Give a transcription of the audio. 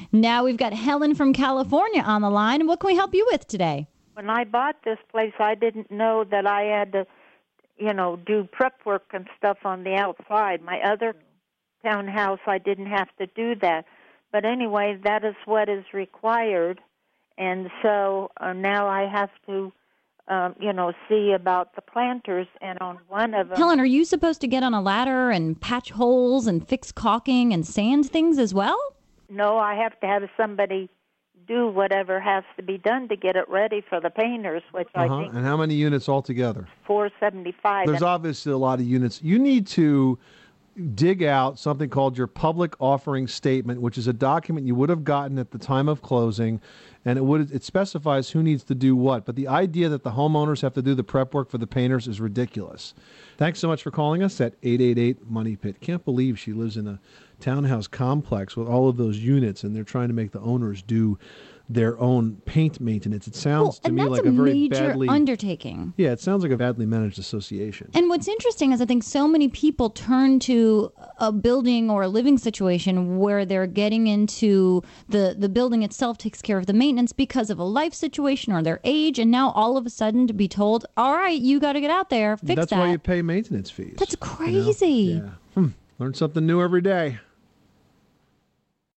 Now we've got Helen from California on the line. What can we help you with today? When I bought this place, I didn't know that I had to, do prep work and stuff on the outside. My other townhouse, I didn't have to do that. But anyway, that is what is required. And so now I have to, see about the planters. And on one of them... Helen, are you supposed to get on a ladder and patch holes and fix caulking and sand things as well? No, I have to have somebody do whatever has to be done to get it ready for the painters, which I think... And how many units altogether? 475. There's obviously a lot of units. You need to dig out something called your public offering statement, which is a document you would have gotten at the time of closing, and it specifies who needs to do what. But the idea that the homeowners have to do the prep work for the painters is ridiculous. Thanks so much for calling us at 888-MONEY-PIT. Can't believe she lives in a townhouse complex with all of those units, and they're trying to make the owners do their own paint maintenance. It sounds to me like a very badly... undertaking. Yeah, it sounds like a badly managed association. And what's interesting is I think so many people turn to a building or a living situation where they're getting into the building itself takes care of the maintenance because of a life situation or their age, and now all of a sudden to be told, all right, you got to get out there, fix that. That's why you pay maintenance fees. That's crazy. Yeah. Learn something new every day.